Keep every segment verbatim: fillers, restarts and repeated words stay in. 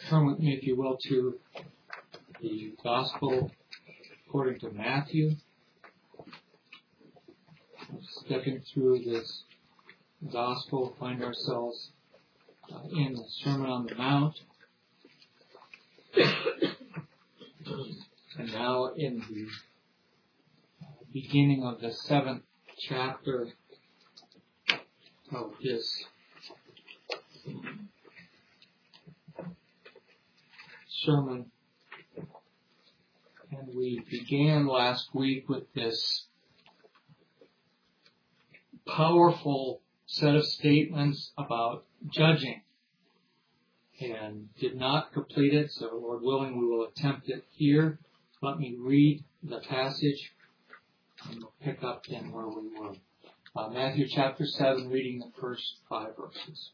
turn with me, if you will, to the Gospel according to Matthew. Stepping through this Gospel, find ourselves uh, in the Sermon on the Mount. And now in the beginning of the seventh chapter of this sermon. And we began last week with this powerful set of statements about judging, and did not complete it, so Lord willing we will attempt it here. Let me read the passage and we'll pick up then where we were. Uh, Matthew chapter seven, reading the first five verses.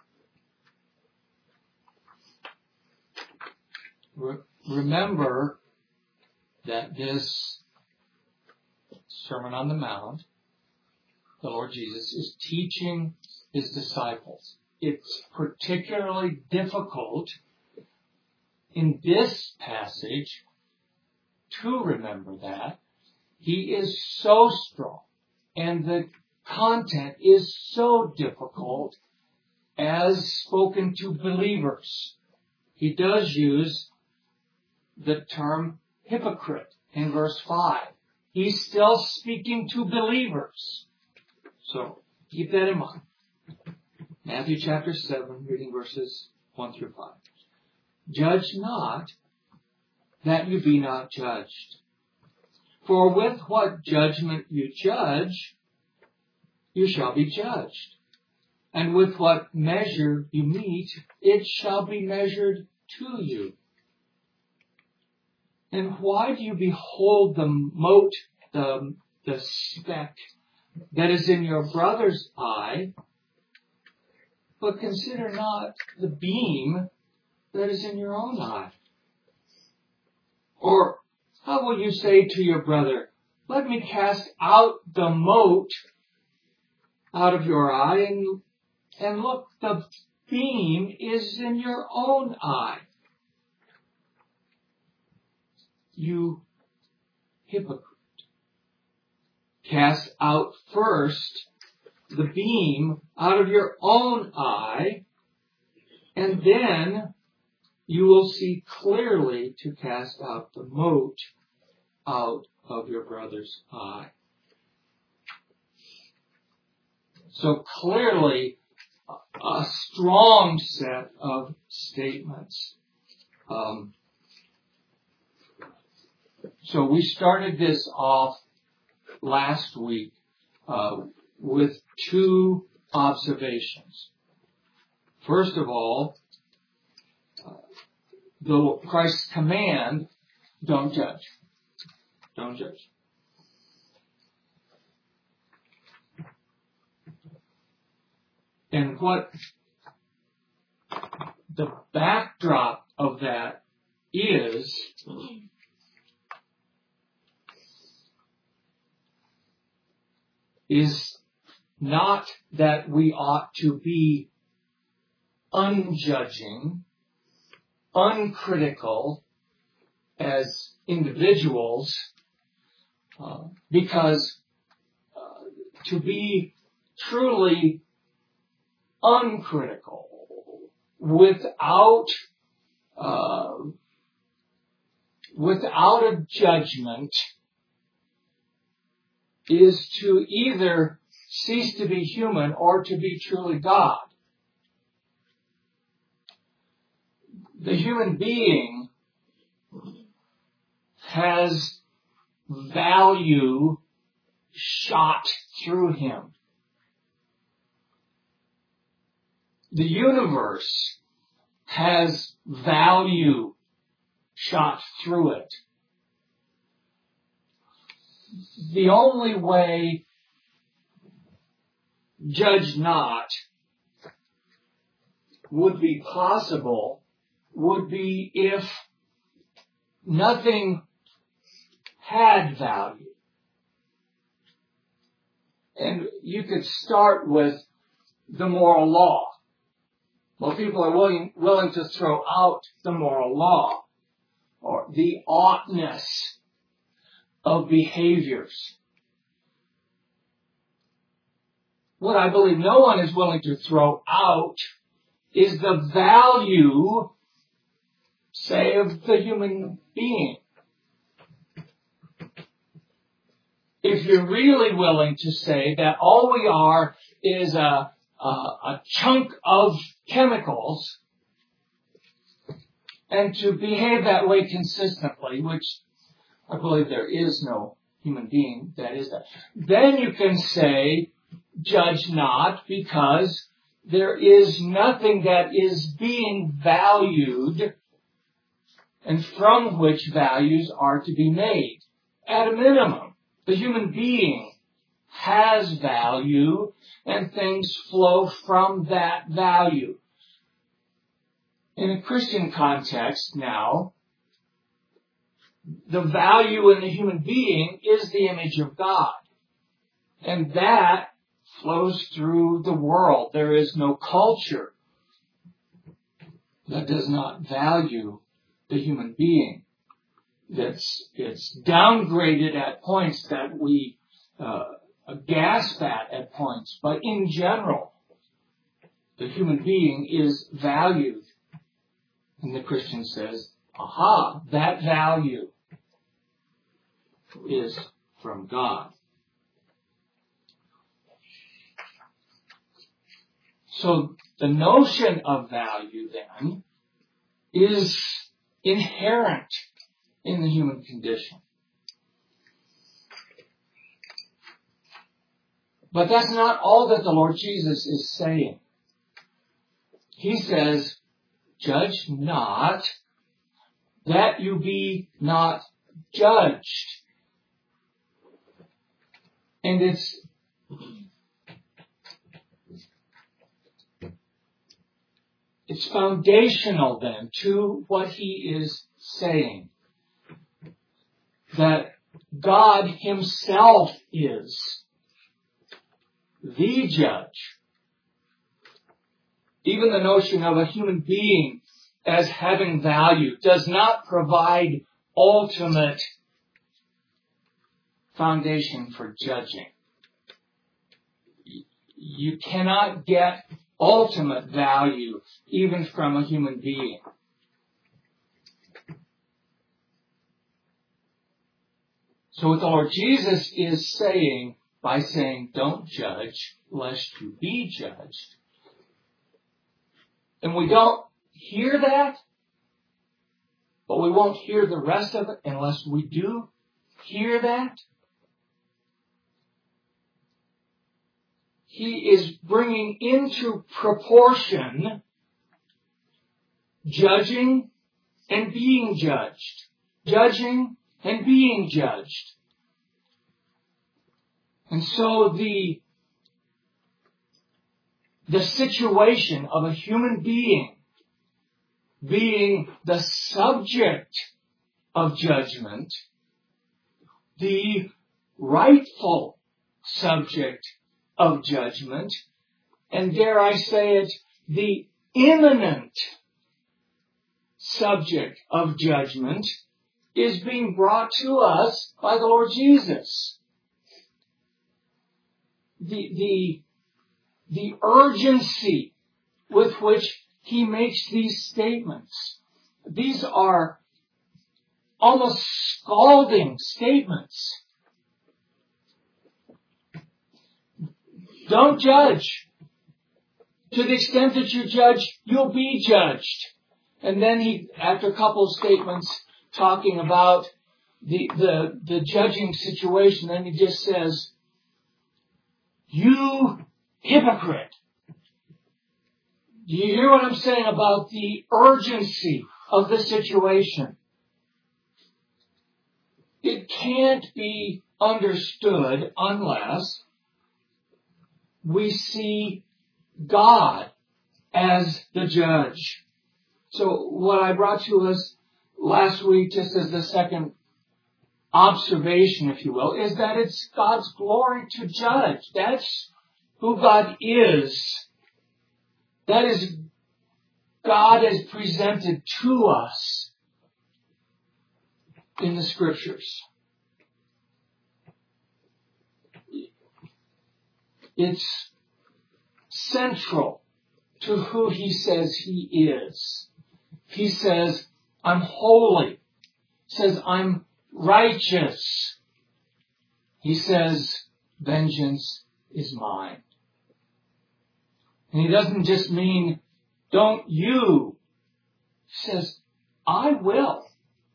Re- remember that this Sermon on the Mount, the Lord Jesus is teaching his disciples. It's particularly difficult in this passage to remember that. He is so strong, and the content is so difficult as spoken to believers. He does use the term hypocrite in verse five. He's still speaking to believers. So, keep that in mind. Matthew chapter seven, reading verses one through five. Judge not, that you be not judged. For with what judgment you judge, you shall be judged. And with what measure you meet, it shall be measured to you. And why do you behold the mote, the, the speck that is in your brother's eye, but consider not the beam that is in your own eye? Or how will you say to your brother, let me cast out the mote out of your eye, and, and look, the beam is in your own eye? You hypocrite. Cast out first the beam out of your own eye, and then you will see clearly to cast out the mote out of your brother's eye. So clearly, a strong set of statements. Um, so we started this off last week uh, with two observations. First of all, uh, the Christ's command, don't judge. Don't judge. And what the backdrop of that is, is not that we ought to be unjudging, uncritical as individuals, uh, because uh, to be truly uncritical without uh, without a judgment is to either cease to be human or to be truly God. The human being has value shot through him. The universe has value shot through it. The only way judge not would be possible would be if nothing had value. And you could start with the moral law. Well, people are willing, willing to throw out the moral law or the oughtness of behaviors. What I believe no one is willing to throw out is the value, say, of the human being. If you're really willing to say that all we are is a, a, a chunk of chemicals, and to behave that way consistently, which I believe there is no human being that is that, then you can say, judge not, because there is nothing that is being valued and from which values are to be made. At a minimum, the human being has value and things flow from that value. In a Christian context now, the value in the human being is the image of God. And that flows through the world. There is no culture that does not value the human being. That's, it's downgraded at points that we uh, gasp at at points. But in general, the human being is valued. And the Christian says, aha, that value is from God. So the notion of value then is inherent in the human condition. But that's not all that the Lord Jesus is saying. He says, judge not, that you be not judged. And it's it's foundational then to what he is saying. That God himself is the judge. Even the notion of a human being as having value does not provide ultimate foundation for judging. You cannot get ultimate value even from a human being. So what the Lord Jesus is saying by saying, don't judge lest you be judged. And we don't hear that, but we won't hear the rest of it unless we do hear that. He is bringing into proportion judging and being judged. Judging and being judged. And so the, the situation of a human being being the subject of judgment, the rightful subject of judgment, and dare I say it, the imminent subject of judgment is being brought to us by the Lord Jesus. The, the, the urgency with which he makes these statements, these are almost scalding statements. Don't judge. To the extent that you judge, you'll be judged. And then he, after a couple of statements talking about the, the, the judging situation, then he just says, you hypocrite. Do you hear what I'm saying about the urgency of the situation? It can't be understood unless we see God as the judge. So what I brought to us last week, just as the second observation, if you will, is that it's God's glory to judge. That's who God is. That is God has presented to us in the Scriptures. It's central to who He says He is. He says, I'm holy. He says, I'm righteous. He says, vengeance is mine. And He doesn't just mean, don't you. He says, I will.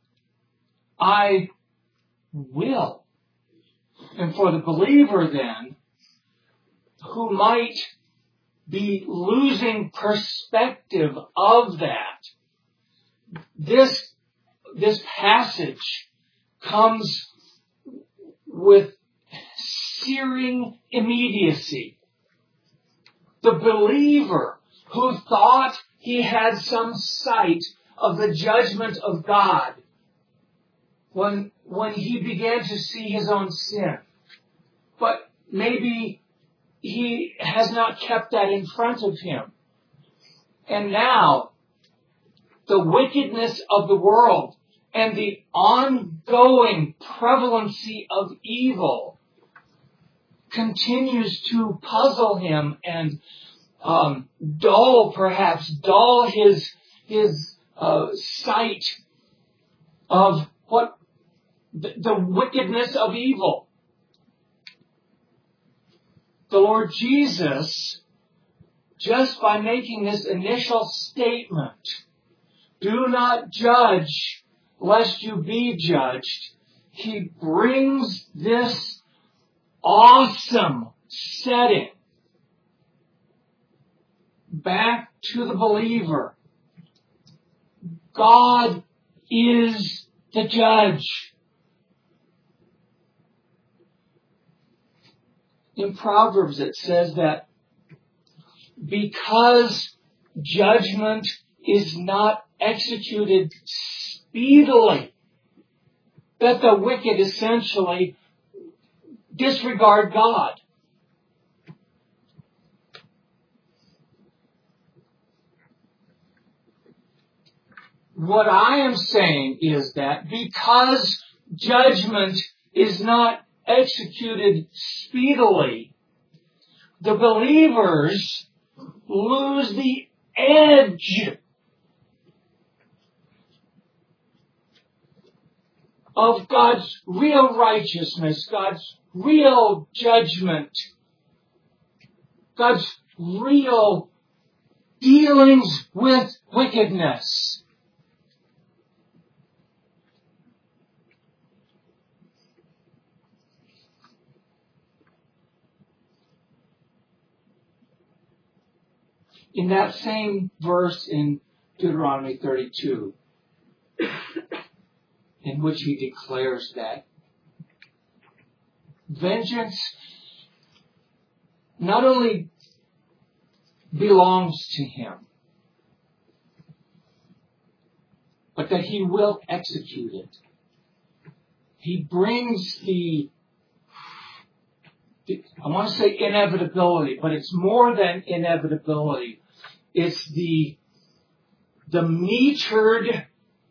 I will. And for the believer then, who might be losing perspective of that, this, this passage comes with searing immediacy. The believer who thought he had some sight of the judgment of God when, when he began to see his own sin. But maybe he has not kept that in front of him. And now, the wickedness of the world and the ongoing prevalency of evil continues to puzzle him and um, dull, perhaps, dull his his uh, sight of what the, the wickedness of evil. The Lord Jesus, just by making this initial statement, do not judge lest you be judged, He brings this awesome setting back to the believer. God is the judge. In Proverbs it says that because judgment is not executed speedily, that the wicked essentially disregard God. What I am saying is that because judgment is not executed speedily, the believers lose the edge of God's real righteousness, God's real judgment, God's real dealings with wickedness. In that same verse in Deuteronomy thirty-two, in which he declares that vengeance not only belongs to Him, but that He will execute it. He brings the, the I want to say inevitability, but it's more than inevitability. It's the, the metered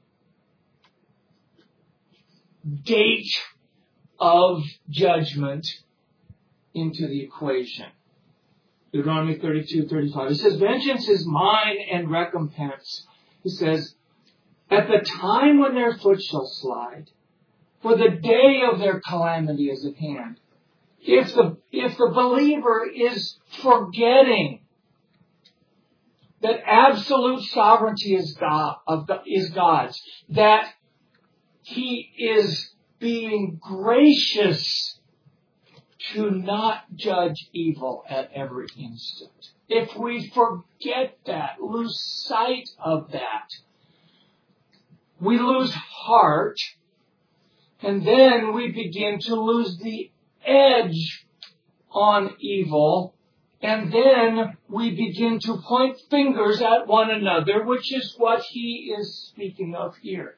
date of judgment into the equation. Deuteronomy thirty-two, thirty-five. It says, vengeance is mine and recompense. It says, at the time when their foot shall slide, for the day of their calamity is at hand. If the, if the believer is forgetting that absolute sovereignty is God, of, is God's, that He is being gracious to not judge evil at every instant. If we forget that, lose sight of that, we lose heart, and then we begin to lose the edge on evil, and then we begin to point fingers at one another, which is what he is speaking of here.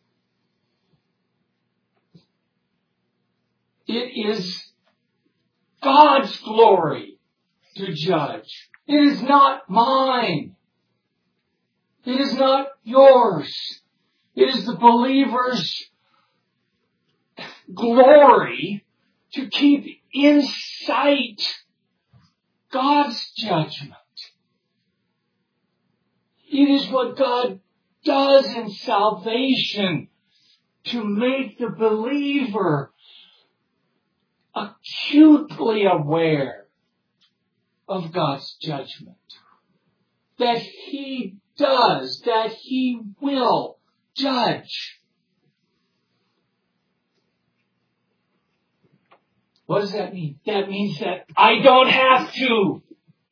It is God's glory to judge. It is not mine. It is not yours. It is the believer's glory to keep in sight God's judgment. It is what God does in salvation to make the believer acutely aware of God's judgment. That He does, that He will judge. What does that mean? That means that I don't have to.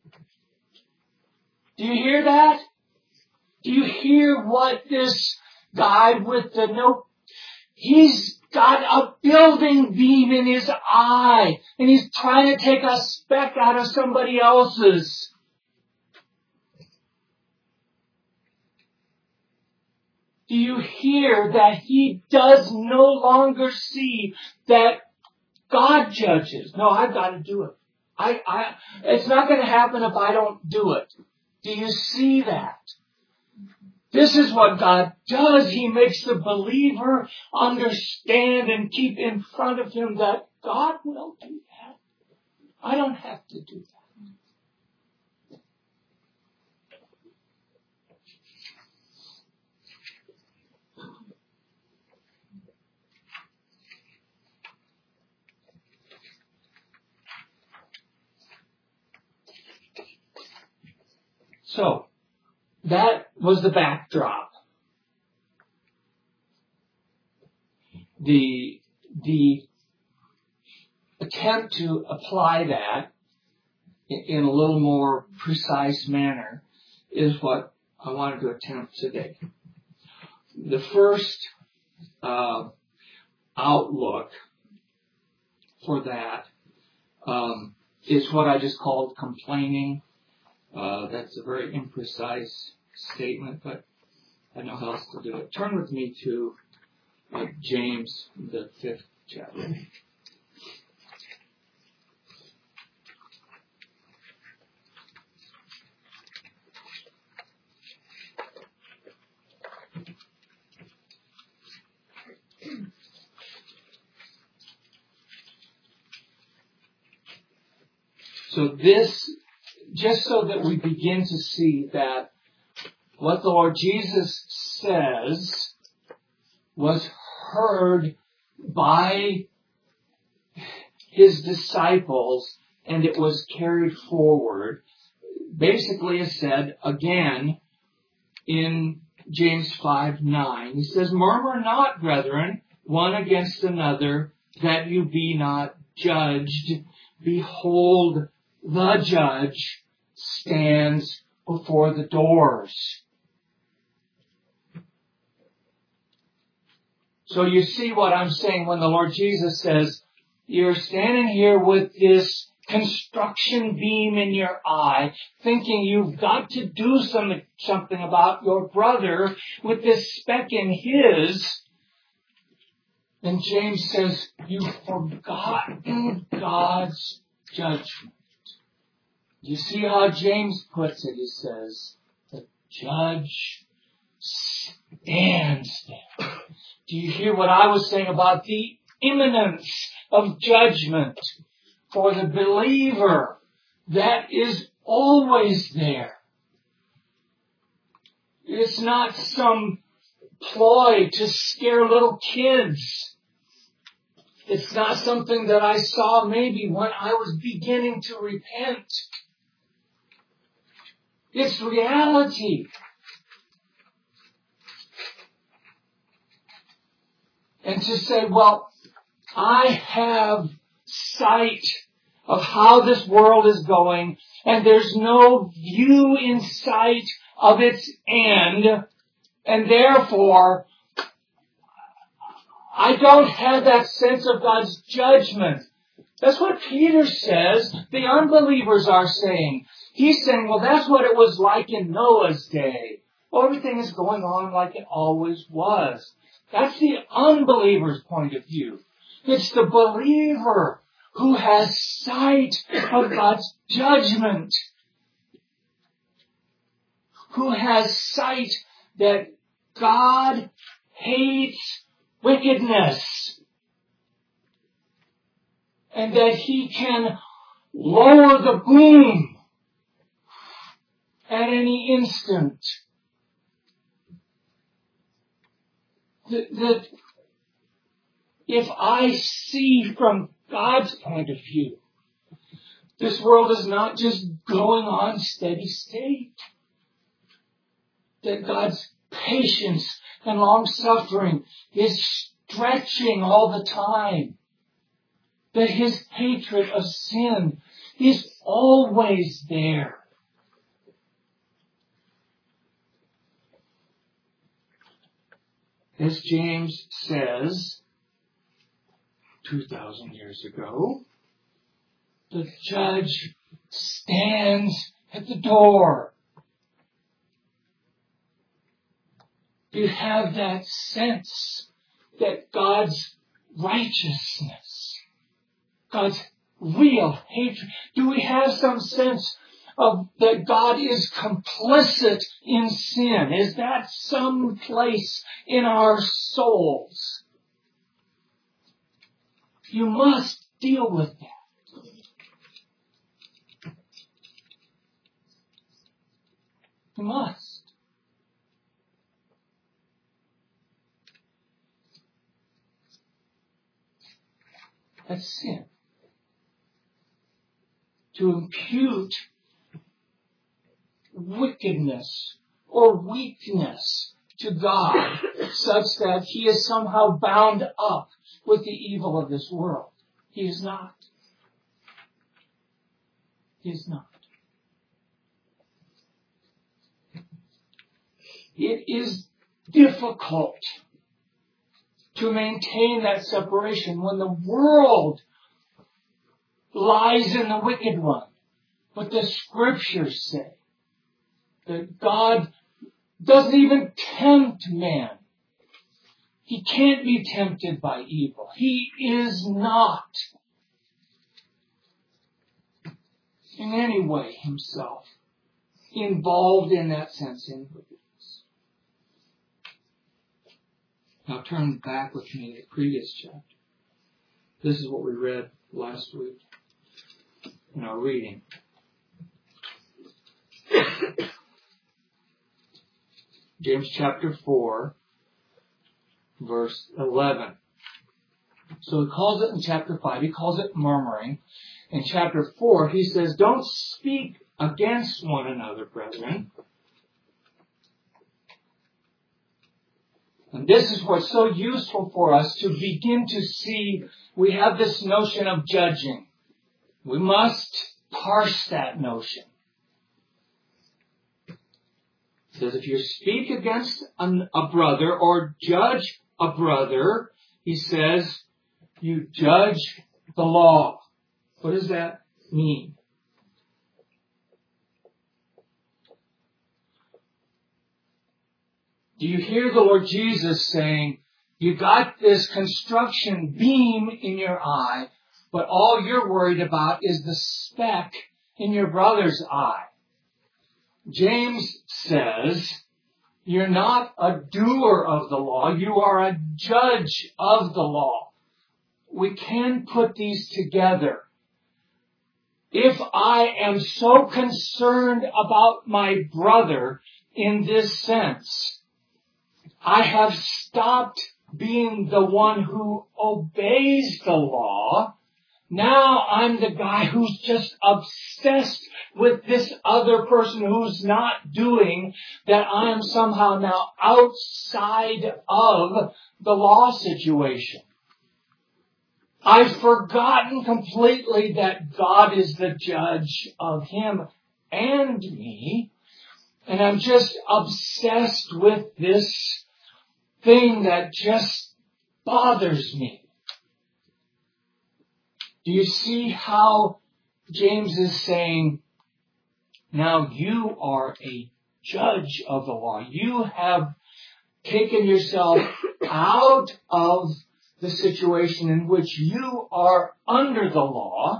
Do you hear that? Do you hear what this guy with the note? He's got a building beam in his eye, and he's trying to take a speck out of somebody else's. Do you hear that he does no longer see that God judges? No, I've got to do it. I, I, it's not going to happen if I don't do it. Do you see that? This is what God does. He makes the believer understand and keep in front of him that God will do that. I don't have to do that. So, that was the backdrop. The, the attempt to apply that in a little more precise manner is what I wanted to attempt today. The first uh, outlook for that um, is what I just called complaining. Uh, that's a very imprecise statement, but I know how else to do it. Turn with me to uh, James, the fifth chapter. So this, just so that we begin to see that what the Lord Jesus says was heard by His disciples and it was carried forward. Basically is said again in James five nine. He says, "Murmur not, brethren, one against another, that you be not judged. Behold, the judge stands before the doors." So you see what I'm saying when the Lord Jesus says, you're standing here with this construction beam in your eye, thinking you've got to do some, something about your brother with this speck in his. And James says, you've forgotten God's judgment. You see how James puts it? He says, the judge stands there. Do you hear what I was saying about the imminence of judgment for the believer? That is always there. It's not some ploy to scare little kids. It's not something that I saw maybe when I was beginning to repent. It's reality. And to say, well, I have sight of how this world is going, and there's no view in sight of its end, and therefore, I don't have that sense of God's judgment. That's what Peter says the unbelievers are saying. He's saying, well, that's what it was like in Noah's day. Well, everything is going on like it always was. That's the unbeliever's point of view. It's the believer who has sight of God's judgment, who has sight that God hates wickedness, and that He can lower the boom at any instant. That, that if I see from God's point of view, this world is not just going on steady state. That God's patience and long-suffering is stretching all the time. That His hatred of sin is always there. As James says, two thousand years ago, the judge stands at the door. You have that sense that God's righteousness, God's real hatred. Do we have some sense of that God is complicit in sin? Is that some place in our souls? You must deal with that. You must. That's sin. To impute wickedness or weakness to God such that He is somehow bound up with the evil of this world. He is not. He is not. It is difficult to maintain that separation when the world lies in the wicked one. But the Scriptures say that God doesn't even tempt man. He can't be tempted by evil. He is not in any way himself involved in that sense in wickedness. Now turn back with me to the previous chapter. This is what we read last week in our reading. James chapter four, verse eleven. So he calls it in chapter five, he calls it murmuring. In chapter four, he says, don't speak against one another, brethren. And this is what's so useful for us to begin to see. We have this notion of judging. We must parse that notion. It says if you speak against a brother or judge a brother, he says, you judge the law. What does that mean? Do you hear the Lord Jesus saying, you got this construction beam in your eye, but all you're worried about is the speck in your brother's eye? James says, you're not a doer of the law, you are a judge of the law. We can put these together. If I am so concerned about my brother in this sense, I have stopped being the one who obeys the law. Now I'm the guy who's just obsessed with this other person who's not doing, that I am somehow now outside of the law situation. I've forgotten completely that God is the judge of him and me, and I'm just obsessed with this thing that just bothers me. Do you see how James is saying, now you are a judge of the law. You have taken yourself out of the situation in which you are under the law.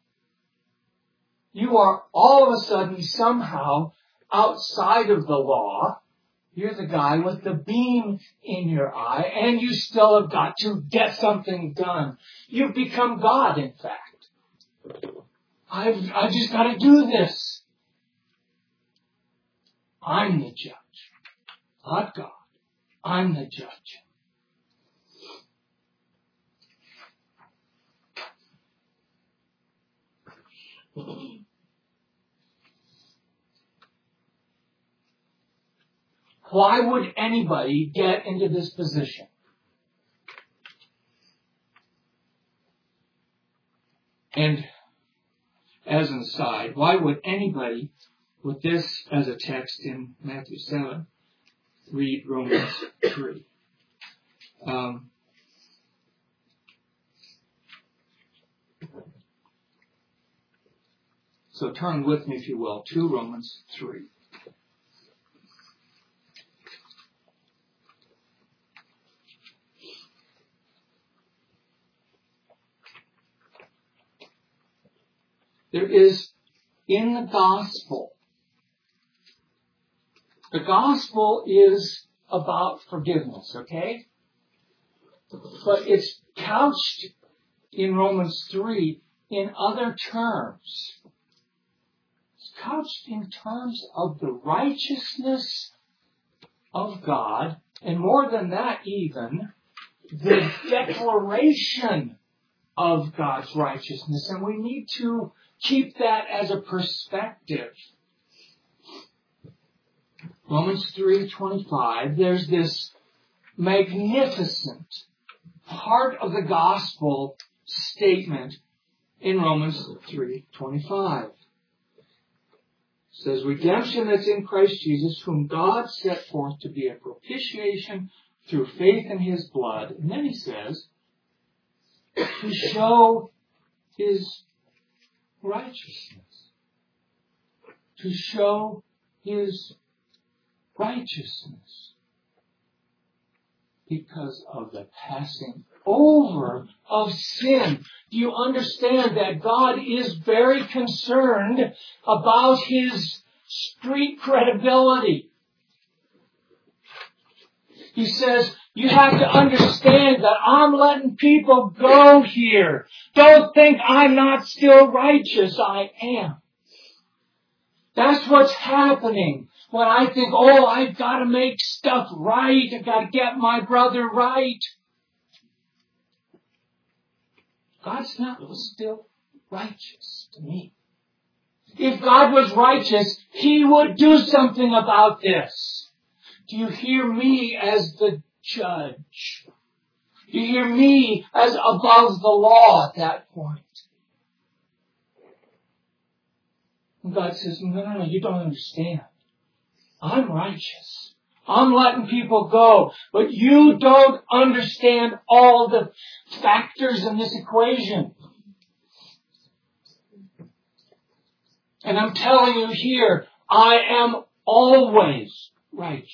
You are all of a sudden somehow outside of the law. You're the guy with the beam in your eye, and you still have got to get something done. You've become God, in fact. I've, I've just got to do this. I'm the judge, not God. I'm the judge. Why would anybody get into this position? And as an aside, why would anybody, with this as a text in Matthew seven, read Romans three? Um, so turn with me, if you will, to Romans three. There is, in the gospel, the gospel is about forgiveness, okay? But it's couched in Romans three in other terms. It's couched in terms of the righteousness of God, and more than that even, the declaration of God's righteousness. And we need to keep that as a perspective. Romans three twenty-five, there's this magnificent part of the gospel statement in Romans three twenty-five. It says, redemption that's in Christ Jesus, whom God set forth to be a propitiation through faith in His blood. And then he says, to show His righteousness. To show His righteousness. Because of the passing over of sin. Do you understand that God is very concerned about His street credibility? He says, you have to understand that I'm letting people go here. Don't think I'm not still righteous. I am. That's what's happening when I think, oh, I've got to make stuff right. I've got to get my brother right. God's not still righteous to me. If God was righteous, He would do something about this. Do you hear me as the judge? Do you hear me as above the law at that point? And God says, no, no, no, you don't understand. I'm righteous. I'm letting people go. But you don't understand all the factors in this equation. And I'm telling you here, I am always righteous.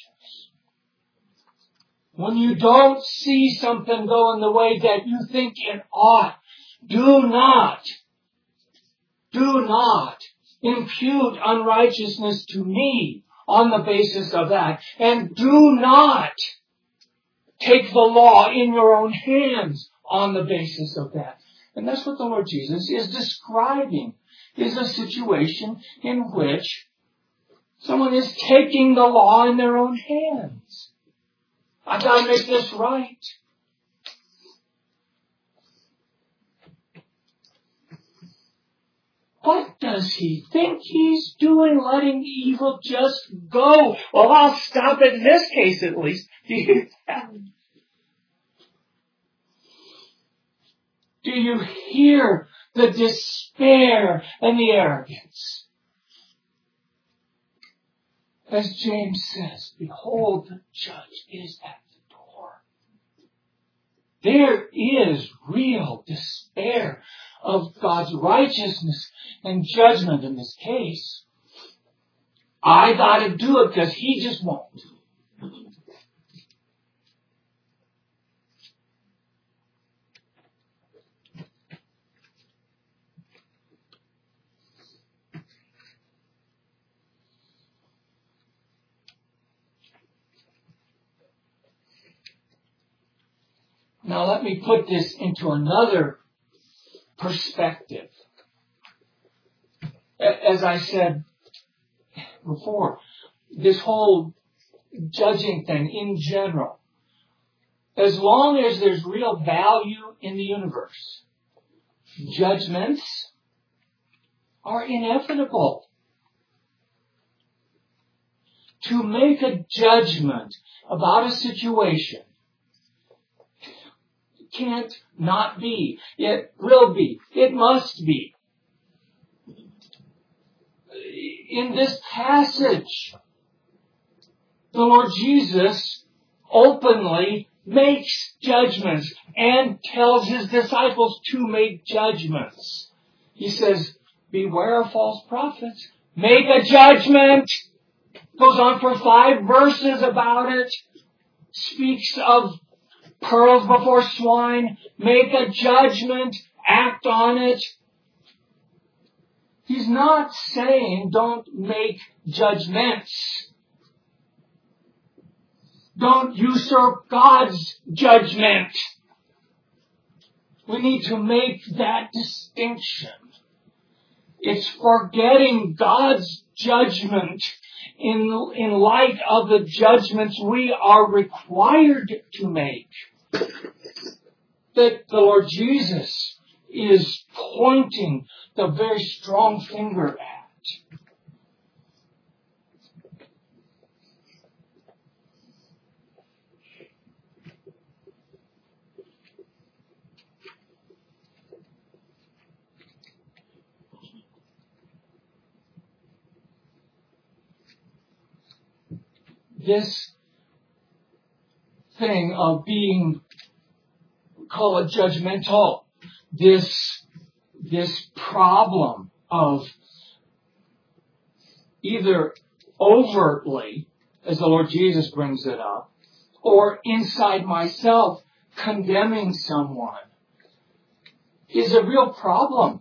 When you don't see something going the way that you think it ought, do not, do not impute unrighteousness to me on the basis of that. And do not take the law in your own hands on the basis of that. And that's what the Lord Jesus is describing, is a situation in which someone is taking the law in their own hands. I've got to make this right. What does he think he's doing, letting evil just go? Well, I'll stop it in this case at least. Do you, do you hear the despair and the arrogance? As James says, behold, the judge is at the door. There is real despair of God's righteousness and judgment in this case. I got to do it because He just won't. Now let me put this into another perspective. As I said before, this whole judging thing in general, as long as there's real value in the universe, judgments are inevitable. To make a judgment about a situation can't not be. It will be. It must be. In this passage, the Lord Jesus openly makes judgments and tells His disciples to make judgments. He says, beware of false prophets. Make a judgment. Goes on for five verses about it. Speaks of pearls before swine. Make a judgment. Act on it. He's not saying don't make judgments. Don't usurp God's judgment. We need to make that distinction. It's forgetting God's judgment in, in light of the judgments we are required to make. That the Lord Jesus is pointing the very strong finger at. This thing of being, call it judgmental, this, this problem of either overtly, as the Lord Jesus brings it up, or inside myself condemning someone is a real problem.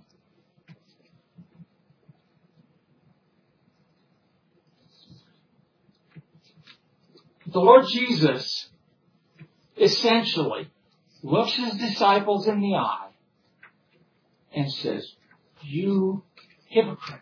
The Lord Jesus essentially looks His disciples in the eye and says, you hypocrite.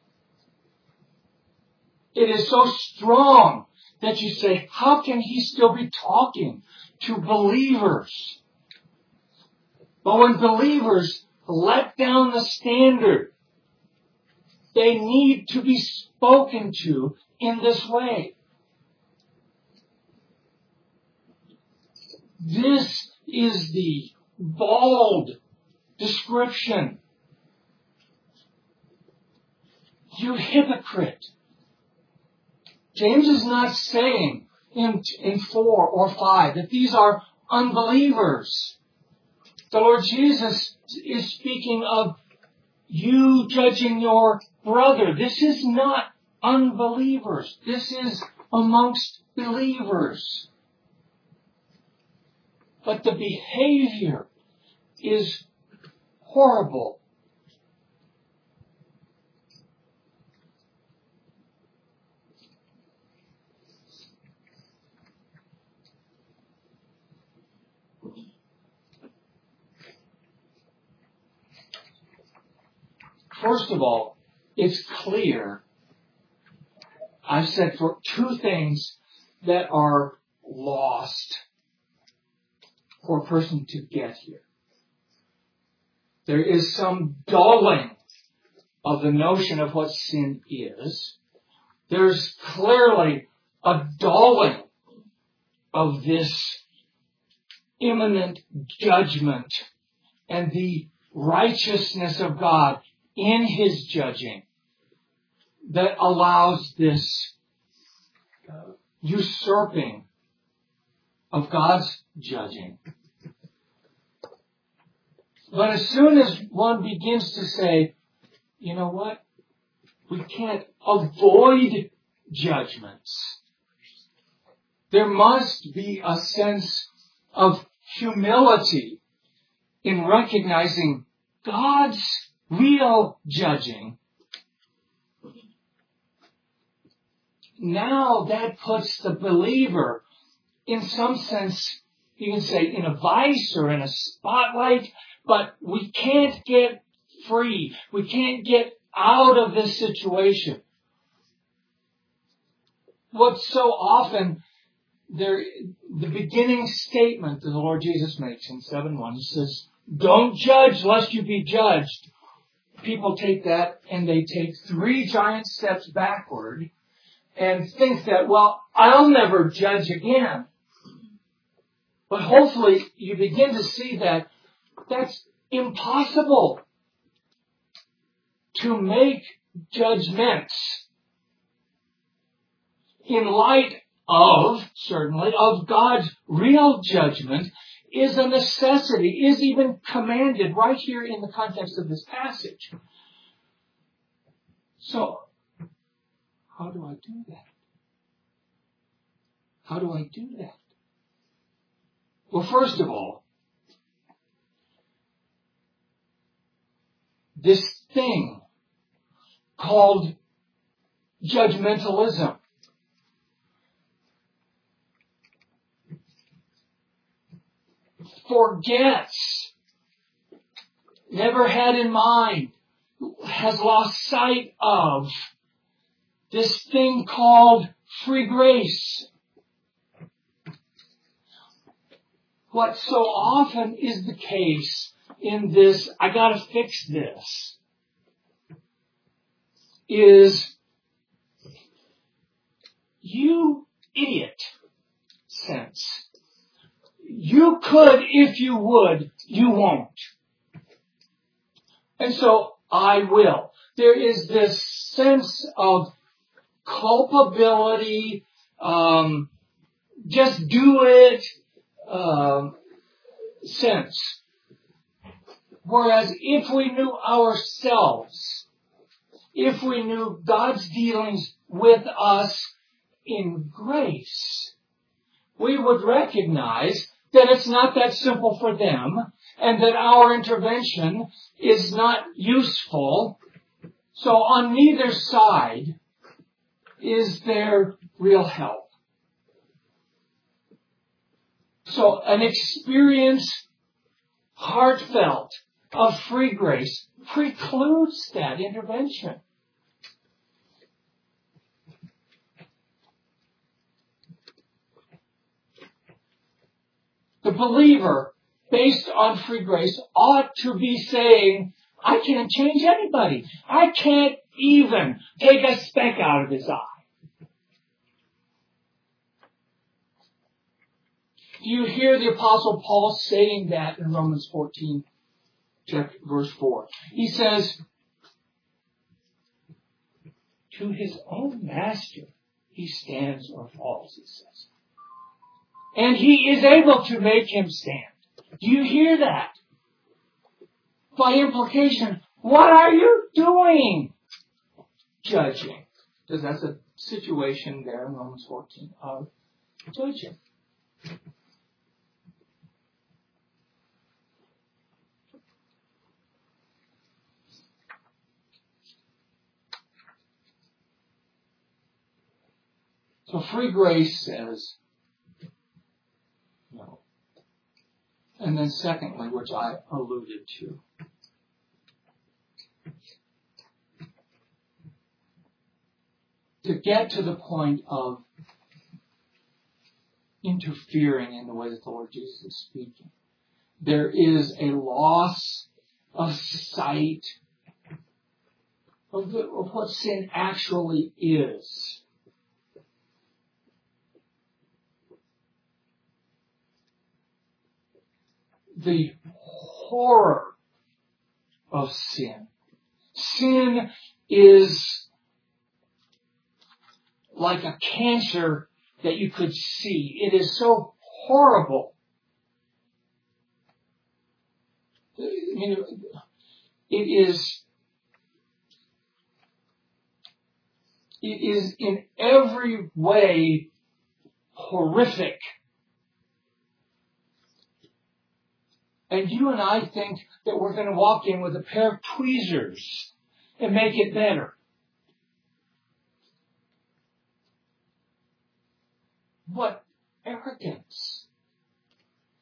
It is so strong that you say, how can He still be talking to believers? But when believers let down the standard, they need to be spoken to in this way. This is the bald description. You hypocrite. James is not saying in, in four or five that these are unbelievers. The Lord Jesus is speaking of you judging your brother. This is not unbelievers. This is amongst believers. But the behavior is horrible. First of all, it's clear, I've said for two things that are lost for a person to get here. There is some dulling of the notion of what sin is. There's clearly a dulling of this imminent judgment and the righteousness of God in His judging that allows this usurping of God's judging. But as soon as one begins to say, you know what? We can't avoid judgments. There must be a sense of humility in recognizing God's real judging. Now that puts the believer, in some sense, you can say in a vice or in a spotlight, but we can't get free. We can't get out of this situation. What's so often there, the beginning statement that the Lord Jesus makes in seven one, He says, don't judge lest you be judged. People take that and they take three giant steps backward and think that, well, I'll never judge again. But hopefully you begin to see that that's impossible to make judgments in light of, certainly, of God's real judgment is a necessity, is even commanded right here in the context of this passage. So, how do I do that? How do I do that? Well, first of all, this thing called judgmentalism forgets, never had in mind, has lost sight of this thing called free grace. What so often is the case in this, I gotta fix this, is you idiot sense. You could if you would, you won't. And so I will. There is this sense of culpability, um, just do it, um, sense. Whereas if we knew ourselves, if we knew God's dealings with us in grace, we would recognize that it's not that simple for them and that our intervention is not useful. So on neither side is there real help. So an experience, heartfelt, of free grace precludes that intervention. The believer, based on free grace, ought to be saying, I can't change anybody. I can't even take a speck out of his eye. Do you hear the Apostle Paul saying that in Romans fourteen, verse four? He says, to his own master he stands or falls, he says. And he is able to make him stand. Do you hear that? By implication, what are you doing? Judging. Because that's a situation there in Romans fourteen of judging. So free grace says no. And then secondly, which I alluded to, to get to the point of interfering in the way that the Lord Jesus is speaking, there is a loss of sight of, the, of what sin actually is. The horror of sin. Sin is like a cancer that you could see. It is so horrible. I mean, it is, it is in every way horrific. And you and I think that we're going to walk in with a pair of tweezers and make it better. What arrogance.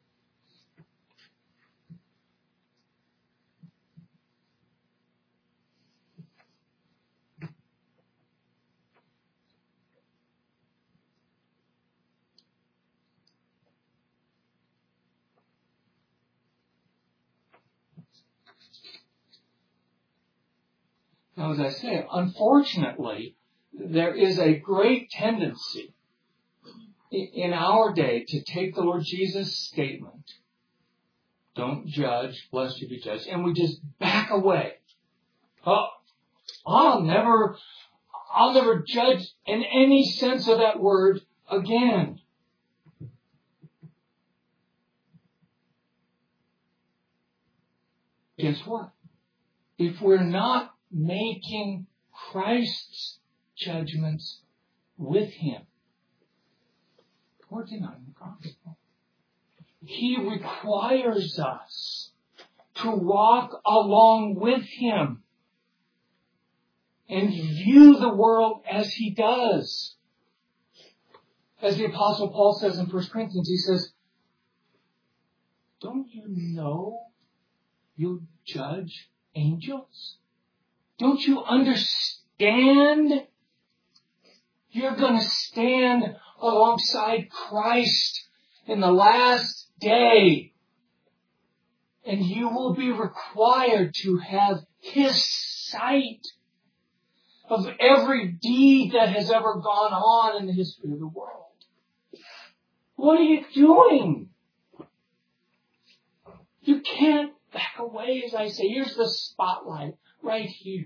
Now, as I say, unfortunately, there is a great tendency in our day to take the Lord Jesus' statement, don't judge, lest you be judged, and we just back away. Oh, I'll never, I'll never judge in any sense of that word again. Guess what? If we're not making Christ's judgments with Him, we're denying the gospel. He requires us to walk along with Him and view the world as He does. As the Apostle Paul says in First Corinthians, he says, don't you know you judge angels? Don't you understand? You're going to stand alongside Christ in the last day. And you will be required to have His sight of every deed that has ever gone on in the history of the world. What are you doing? You can't back away, as I say. Here's the spotlight right here.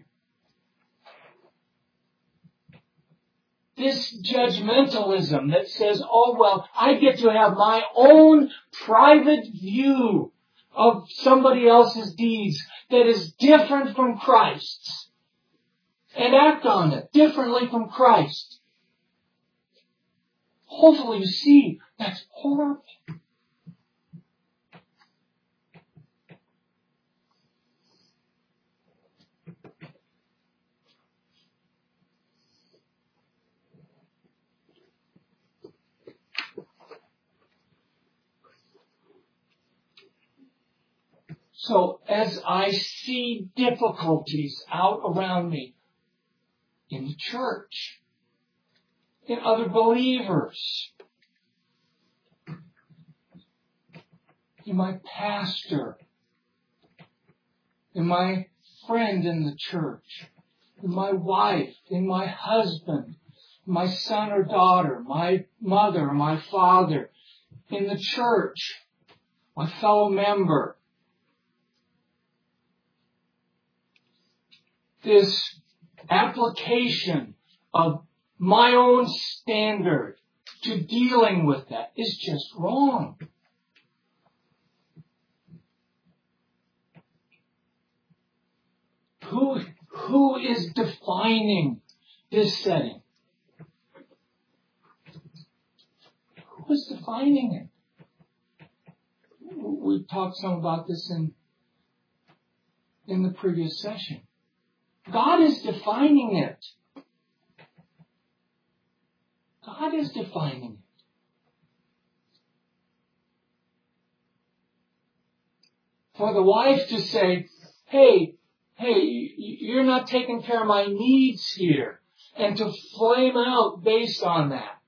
This judgmentalism that says, oh, well, I get to have my own private view of somebody else's deeds that is different from Christ's and act on it differently from Christ. Hopefully you see that's horrible. So as I see difficulties out around me in the church, in other believers, in my pastor, in my friend in the church, in my wife, in my husband, my son or daughter, my mother, my father, in the church, my fellow member, this application of my own standard to dealing with that is just wrong. Who, who is defining this setting? Who is defining it? We talked some about this in, in the previous session. God is defining it. God is defining it. For the wife to say, hey, hey, you're not taking care of my needs here, and to flame out based on that.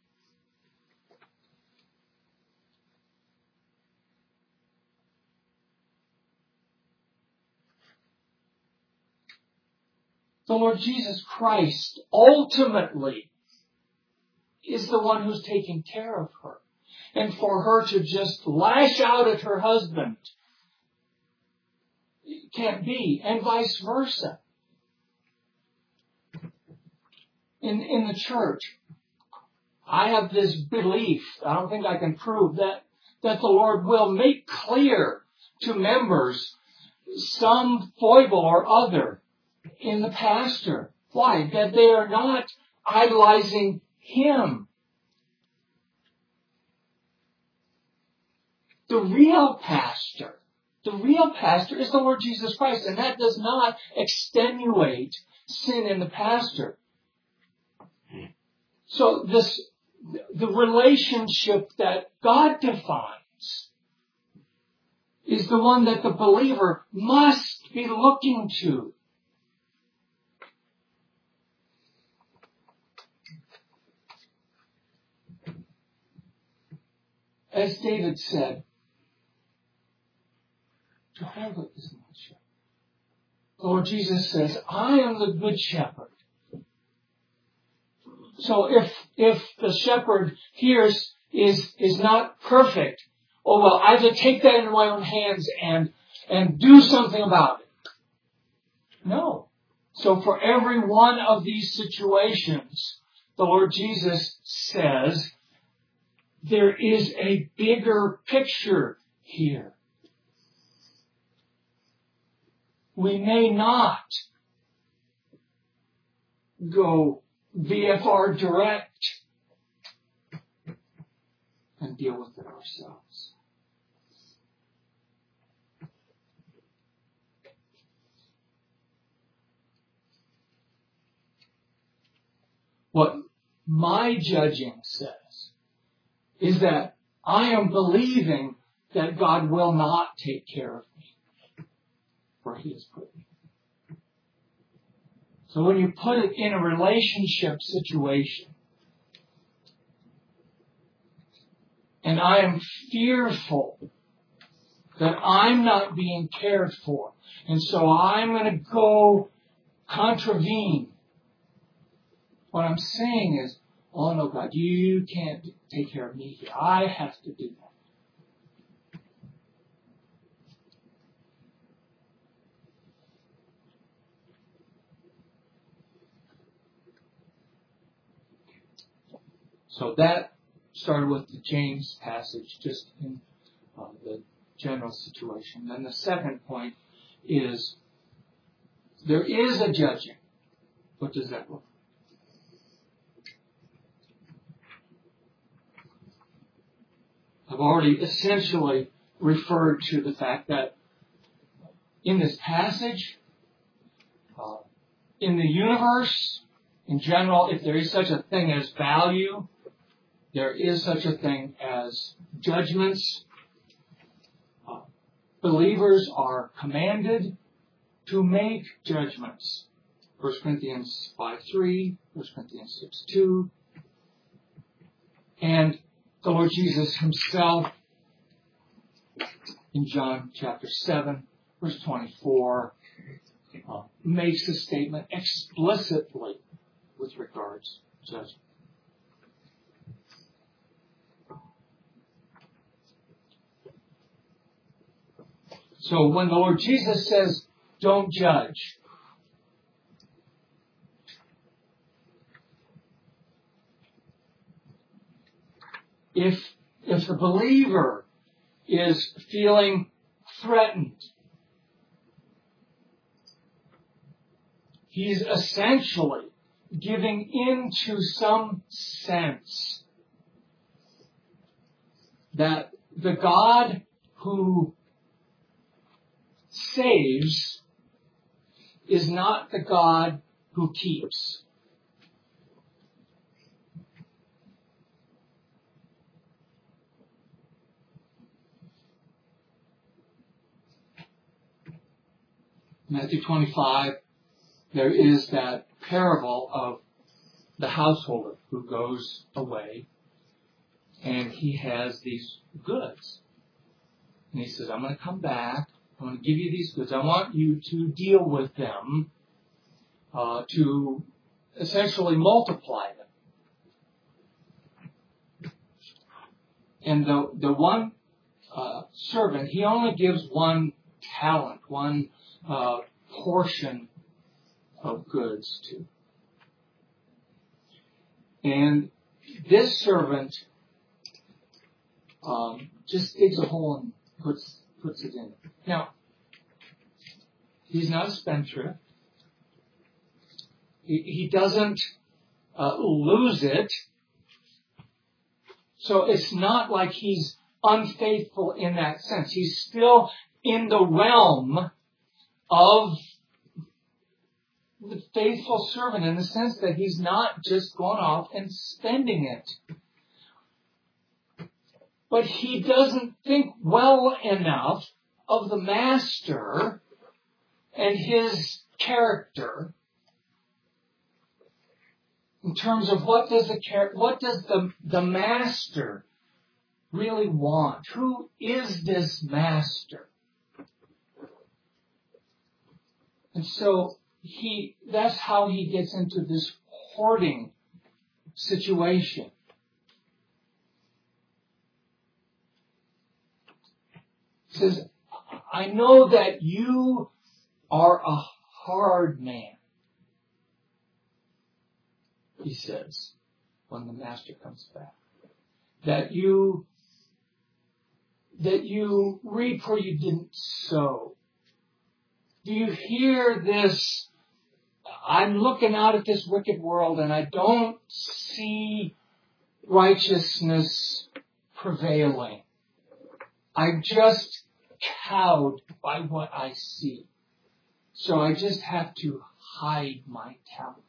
The Lord Jesus Christ ultimately is the one who's taking care of her. And for her to just lash out at her husband can't be, and vice versa. In, in the church, I have this belief, I don't think I can prove, that, that the Lord will make clear to members some foible or other in the pastor. Why? That they are not idolizing him. The real pastor, the real pastor is the Lord Jesus Christ, and that does not extenuate sin in the pastor. So this, the relationship that God defines is the one that the believer must be looking to. As David said, Jehovah is my shepherd. The Lord Jesus says, I am the good shepherd. So if if the shepherd hears is is not perfect, oh well, I have to take that into my own hands and and do something about it. No. So for every one of these situations, the Lord Jesus says, there is a bigger picture here. We may not go V F R direct and deal with it ourselves. What my judging says is that I am believing that God will not take care of me where He has put me. So when you put it in a relationship situation, and I am fearful that I'm not being cared for, and so I'm going to go contravene, what I'm saying is, oh no, God, you can't take care of me here. I have to do that. So that started with the James passage, just in uh, the general situation. Then the second point is, there is a judging. What does that look like? I've already essentially referred to the fact that in this passage, uh, in the universe, in general, if there is such a thing as value, there is such a thing as judgments. Uh, believers are commanded to make judgments. First Corinthians five three, First Corinthians six two. And the Lord Jesus Himself, in John chapter seven, verse twenty-four, uh, makes a statement explicitly with regards to judgment. So when the Lord Jesus says, don't judge, if if the believer is feeling threatened, he's essentially giving in to some sense that the God who saves is not the God who keeps. Matthew twenty-five, there is that parable of the householder who goes away and he has these goods. And he says, I'm going to come back. I'm going to give you these goods. I want you to deal with them, uh, to essentially multiply them. And the, the one uh, servant, he only gives one talent, one uh, portion of goods to. And this servant um, just digs a hole and puts puts it in. Now, he's not a spendthrift. He, he doesn't uh, lose it. So it's not like he's unfaithful in that sense. He's still in the realm of the faithful servant in the sense that he's not just going off and spending it. But he doesn't think well enough of the master and his character in terms of what does the what does the, the master really want? Who is this master? And so he, that's how he gets into this hoarding situation. He says, I know that you are a hard man, he says, when the master comes back. That you, that you reap where you didn't sow. Do you hear this? I'm looking out at this wicked world and I don't see righteousness prevailing. I'm just cowed by what I see. So I just have to hide my talent.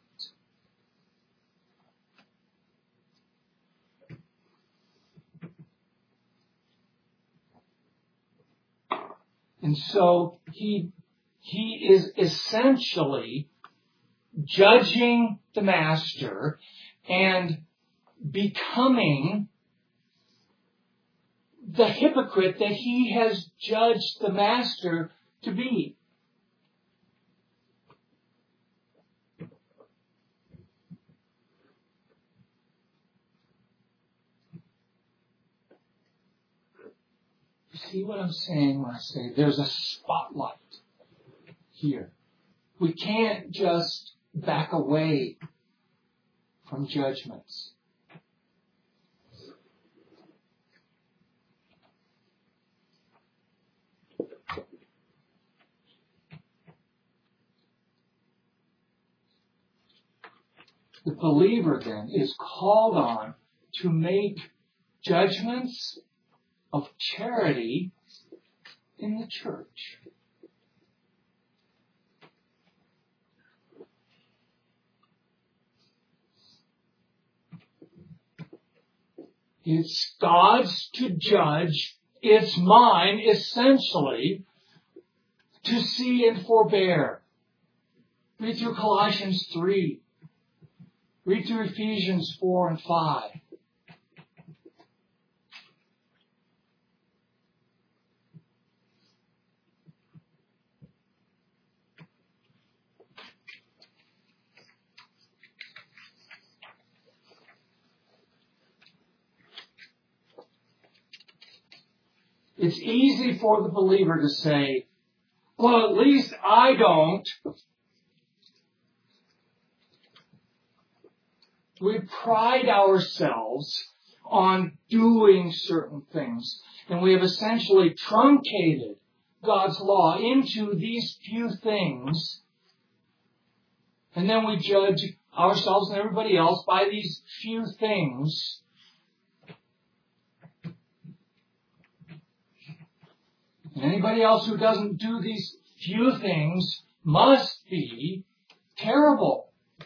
And so he, he is essentially judging the master and becoming the hypocrite that he has judged the master to be. You see what I'm saying when I say there's a spotlight here? We can't just back away from judgments. The believer then is called on to make judgments of charity in the church. It's God's to judge. It's mine, essentially, to see and forbear. Read through Colossians three. Read through Ephesians four and five. It's easy for the believer to say, well, at least I don't. We pride ourselves on doing certain things. And we have essentially truncated God's law into these few things. And then we judge ourselves and everybody else by these few things. And anybody else who doesn't do these few things must be terrible.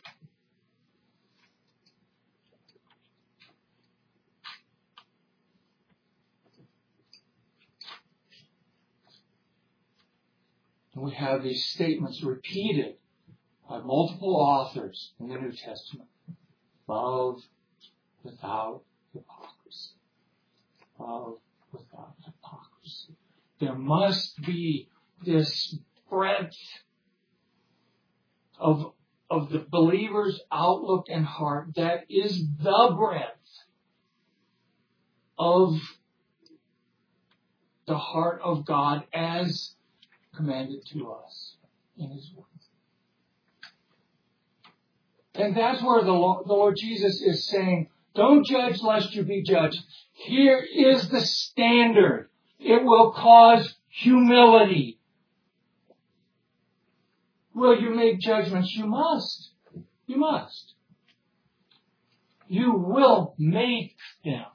And we have these statements repeated by multiple authors in the New Testament. Love without hypocrisy. Love without hypocrisy. There must be this breadth of, of the believer's outlook and heart that is the breadth of the heart of God as commanded to us in His Word. And that's where the Lord, the Lord Jesus is saying, don't judge lest you be judged. Here is the standard. It will cause humility. Will you make judgments? You must. You must. You will make them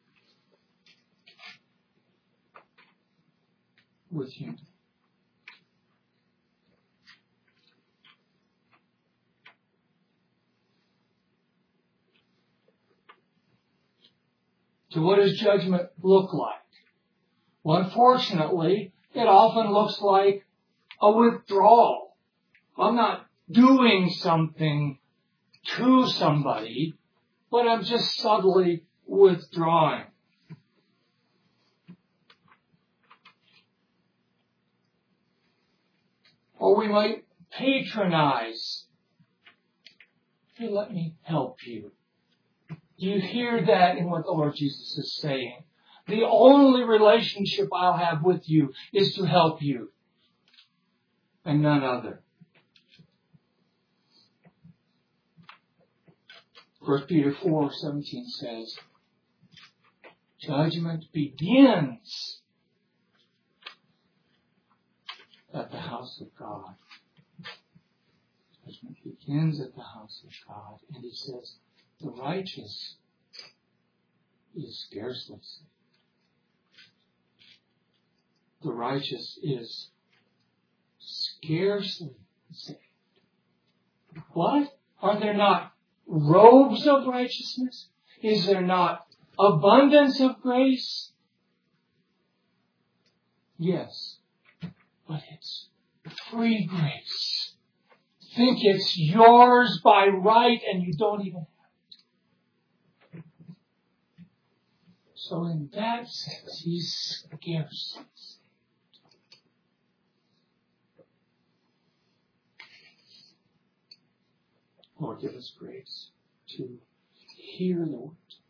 with humility. So what does judgment look like? Well, unfortunately, it often looks like a withdrawal. I'm not doing something to somebody, but I'm just subtly withdrawing. Or we might patronize. Here, let me help you. Do you hear that in what the Lord Jesus is saying? The only relationship I'll have with you is to help you, and none other. First Peter four seventeen says, judgment begins at the house of God. Judgment begins at the house of God. And he says, the righteous is scarcely saved. The righteous is scarcely saved. What? Are there not robes of righteousness? Is there not abundance of grace? Yes, but it's free grace. Think it's yours by right and you don't even have it. So in that sense, he's scarcely saved. Lord, give us grace to hear the word,